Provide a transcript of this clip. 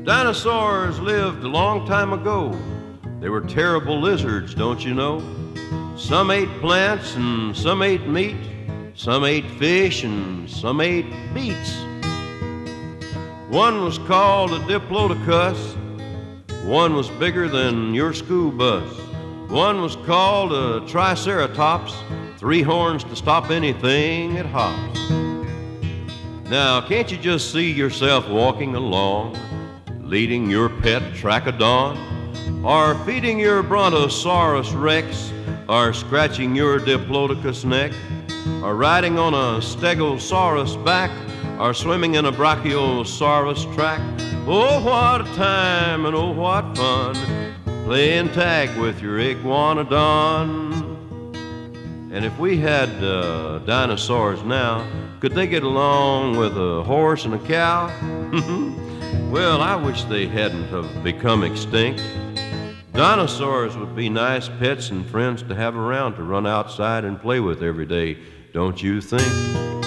Dinosaurs lived a long time ago. They were terrible lizards, don't you know? Some ate plants and some ate meat. Some ate fish and some ate beets. One was called a Diplodocus. One was bigger than your school bus. One was called a Triceratops. 3 horns to stop anything that hops. Now, can't you just see yourself walking along, leading your pet Trachodon, or feeding your Brontosaurus Rex, or scratching your Diplodocus neck, or riding on a Stegosaurus back, or swimming in a Brachiosaurus track? Oh, what a time and oh, what fun, playing tag with your Iguanodon. And if we had dinosaurs now, could they get along with a horse and a cow? Well, I wish they hadn't have become extinct. Dinosaurs would be nice pets and friends to have around to run outside and play with every day, don't you think?